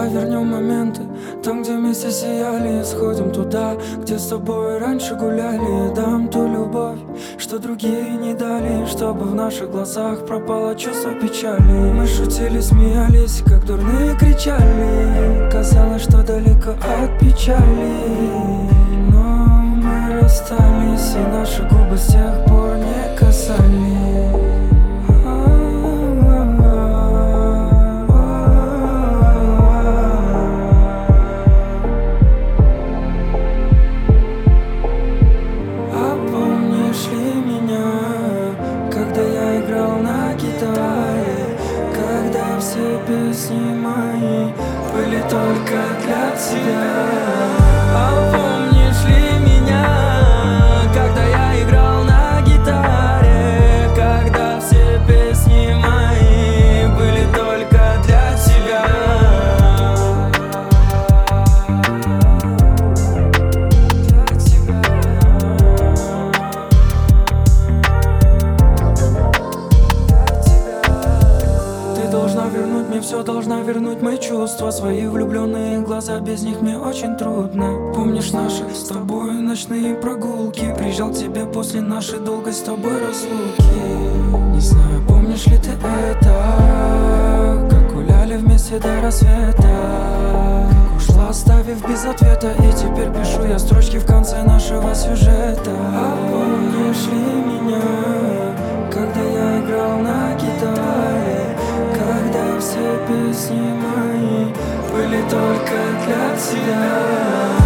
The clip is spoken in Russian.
Давай вернем моменты, там, где вместе сияли. Сходим туда, где с тобой раньше гуляли. Дам ту любовь, что другие не дали, чтобы в наших глазах пропало чувство печали. Мы шутили, смеялись, как дурные кричали. Казалось, что далеко от печали, но мы расстались, и наши губы с тех пор не касались. Все песни мои были только для тебя. А помнишь ли меня, когда я играл на гитаре? Когда все песни мои были только для тебя. Вернуть мне все, должна вернуть мои чувства, свои влюбленные глаза, без них мне очень трудно. Помнишь наши с тобой ночные прогулки? Приезжал к тебе после нашей долгой с тобой разлуки. Не знаю, помнишь ли ты это, как гуляли вместе до рассвета, как ушла, оставив без ответа, и теперь пишу я строчки в конце нашего сюжета. А помнишь ли меня, когда я играл на гитаре? Когда все песни мои были только для тебя.